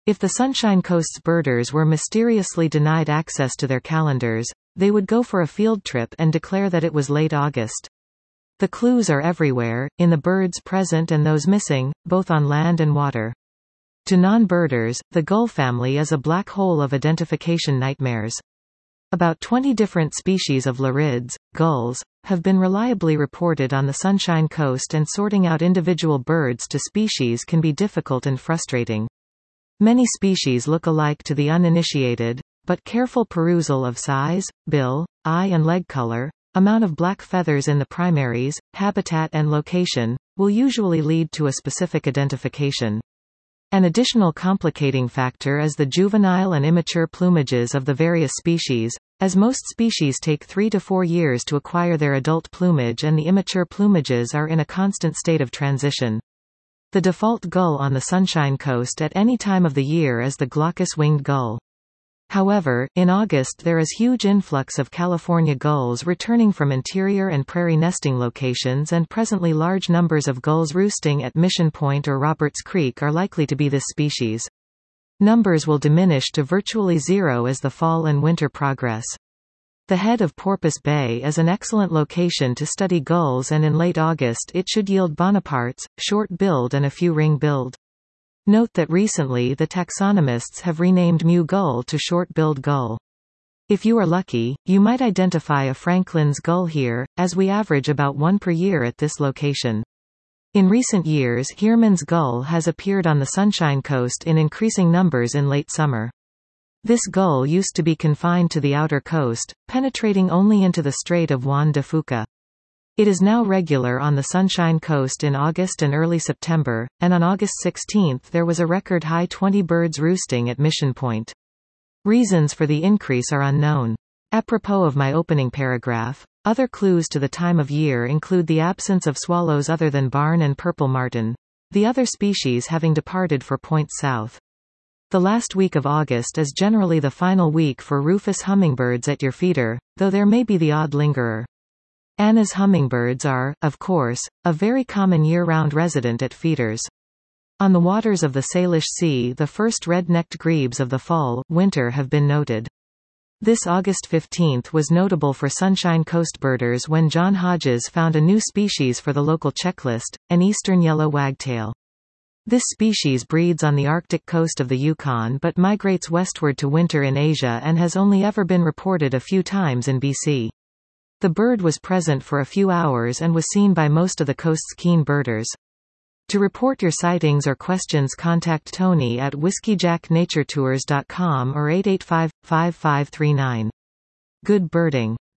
If the Sunshine Coast's birders were mysteriously denied access to their calendars, they would go for a field trip and declare that it was late August. The clues are everywhere, in the birds present and those missing, both on land and water. To non-birders, the gull family is a black hole of identification nightmares. About 20 different species of larids, gulls, have been reliably reported on the Sunshine Coast, and sorting out individual birds to species can be difficult and frustrating. Many species look alike to the uninitiated, but careful perusal of size, bill, eye and leg color, amount of black feathers in the primaries, habitat and location, will usually lead to a specific identification. An additional complicating factor is the juvenile and immature plumages of the various species, as most species take 3 to 4 years to acquire their adult plumage and the immature plumages are in a constant state of transition. The default gull on the Sunshine Coast at any time of the year is the glaucous-winged gull. However, in August there is huge influx of California gulls returning from interior and prairie nesting locations, and presently large numbers of gulls roosting at Mission Point or Roberts Creek are likely to be this species. Numbers will diminish to virtually zero as the fall and winter progress. The head of Porpoise Bay is an excellent location to study gulls, and in late August it should yield Bonapartes, short-billed and a few ring-billed. Note that recently the taxonomists have renamed Mew gull to short-billed gull. If you are lucky, you might identify a Franklin's gull here, as we average about one per year at this location. In recent years, Heermann's gull has appeared on the Sunshine Coast in increasing numbers in late summer. This gull used to be confined to the outer coast, penetrating only into the Strait of Juan de Fuca. It is now regular on the Sunshine Coast in August and early September, and on August 16 there was a record high 20 birds roosting at Mission Point. Reasons for the increase are unknown. Apropos of my opening paragraph, other clues to the time of year include the absence of swallows other than barn and purple martin, the other species having departed for points south. The last week of August is generally the final week for rufous hummingbirds at your feeder, though there may be the odd lingerer. Anna's hummingbirds are, of course, a very common year-round resident at feeders. On the waters of the Salish Sea, the first red-necked grebes of the fall/winter have been noted. This August 15 was notable for Sunshine Coast birders when John Hodges found a new species for the local checklist, an eastern yellow wagtail. This species breeds on the Arctic coast of the Yukon but migrates westward to winter in Asia and has only ever been reported a few times in BC. The bird was present for a few hours and was seen by most of the coast's keen birders. To report your sightings or questions, contact Tony at whiskeyjacknaturetours.com or 885-5539. Good birding.